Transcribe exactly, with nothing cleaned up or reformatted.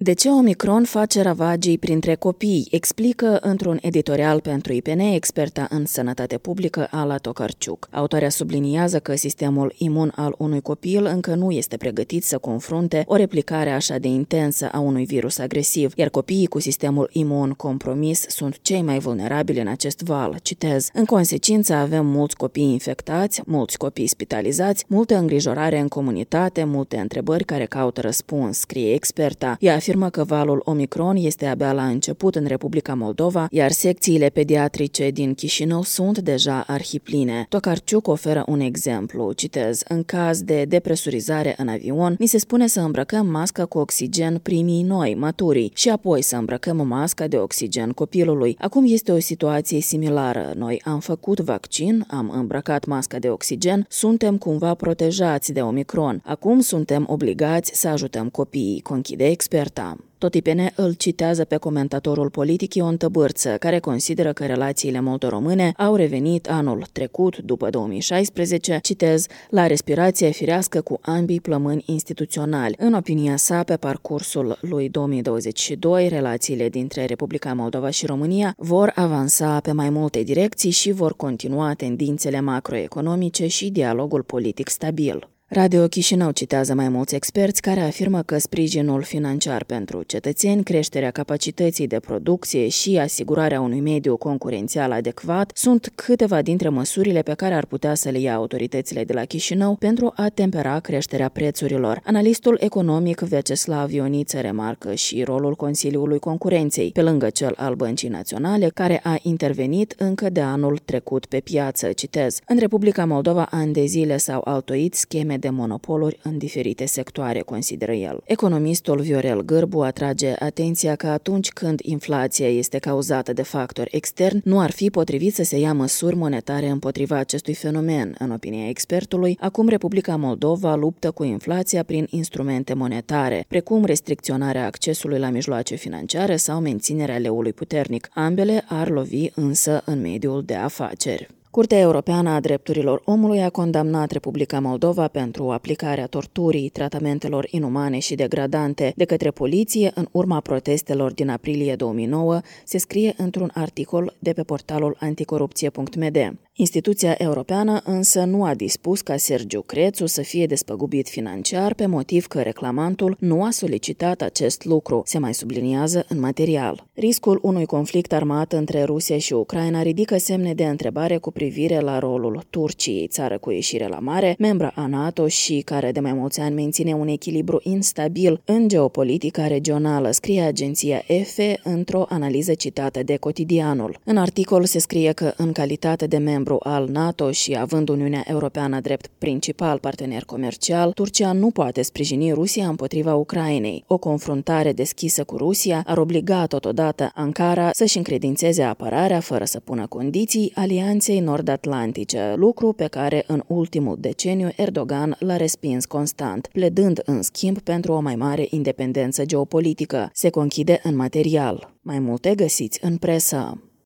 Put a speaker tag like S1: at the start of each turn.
S1: De ce Omicron face ravagii printre copii? Explică într-un editorial pentru I P N experta în sănătate publică Ala Tokarczuk. Autoarea subliniază că sistemul imun al unui copil încă nu este pregătit să confrunte o replicare așa de intensă a unui virus agresiv, iar copiii cu sistemul imun compromis sunt cei mai vulnerabili în acest val. Citez: în consecință avem mulți copii infectați, mulți copii spitalizați, multă îngrijorare în comunitate, multe întrebări care caută răspuns, scrie experta. Ea afirmă că valul Omicron este abia la început în Republica Moldova, iar secțiile pediatrice din Chișinău sunt deja arhipline. Tokarczuk oferă un exemplu, citez: în caz de depresurizare în avion, ni se spune să îmbrăcăm masca cu oxigen primii noi, maturii, și apoi să îmbrăcăm masca de oxigen copilului. Acum este o situație similară. Noi am făcut vaccin, am îmbrăcat masca de oxigen, suntem cumva protejați de Omicron. Acum suntem obligați să ajutăm copiii, conchide experta. Tot I P N îl citează pe comentatorul politic Ion Tăbârță, care consideră că relațiile moldo-române au revenit anul trecut, după două mii șaisprezece, citez, la respirație firească cu ambii plămâni instituționali. În opinia sa, pe parcursul lui două mii douăzeci și doi, relațiile dintre Republica Moldova și România vor avansa pe mai multe direcții și vor continua tendințele macroeconomice și dialogul politic stabil. Radio Chișinău citează mai mulți experți care afirmă că sprijinul financiar pentru cetățeni, creșterea capacității de producție și asigurarea unui mediu concurențial adecvat sunt câteva dintre măsurile pe care ar putea să le ia autoritățile de la Chișinău pentru a tempera creșterea prețurilor. Analistul economic Vyacheslav Ioniță remarcă și rolul Consiliului Concurenței, pe lângă cel al Băncii Naționale, care a intervenit încă de anul trecut pe piață, citez: în Republica Moldova ani de zile s-au altoit scheme de monopoluri în diferite sectoare, consideră el. Economistul Viorel Gârbu atrage atenția că atunci când inflația este cauzată de factori externi, nu ar fi potrivit să se ia măsuri monetare împotriva acestui fenomen. În opinia expertului, acum Republica Moldova luptă cu inflația prin instrumente monetare, precum restricționarea accesului la mijloace financiare sau menținerea leului puternic. Ambele ar lovi însă în mediul de afaceri. Curtea Europeană a Drepturilor Omului a condamnat Republica Moldova pentru aplicarea torturii, tratamentelor inumane și degradante de către poliție în urma protestelor din aprilie două mii nouă, se scrie într-un articol de pe portalul anticorupție punct m d. Instituția europeană însă nu a dispus ca Sergiu Crețu să fie despăgubit financiar pe motiv că reclamantul nu a solicitat acest lucru, se mai subliniază în material. Riscul unui conflict armat între Rusia și Ucraina ridică semne de întrebare cu privire la rolul Turciei, țară cu ieșire la mare, membră a NATO și care de mai mulți ani menține un echilibru instabil în geopolitica regională, scrie agenția E F E într-o analiză citată de Cotidianul. În articol se scrie că în calitate de membru al NATO și având Uniunea Europeană drept principal partener comercial, Turcia nu poate sprijini Rusia împotriva Ucrainei. O confruntare deschisă cu Rusia ar obliga totodată Ankara să-și încredințeze apărarea fără să pună condiții alianței nord-atlantice, lucru pe care în ultimul deceniu Erdogan l-a respins constant, pledând în schimb pentru o mai mare independență geopolitică, se conchide în material. Mai multe găsiți în presă.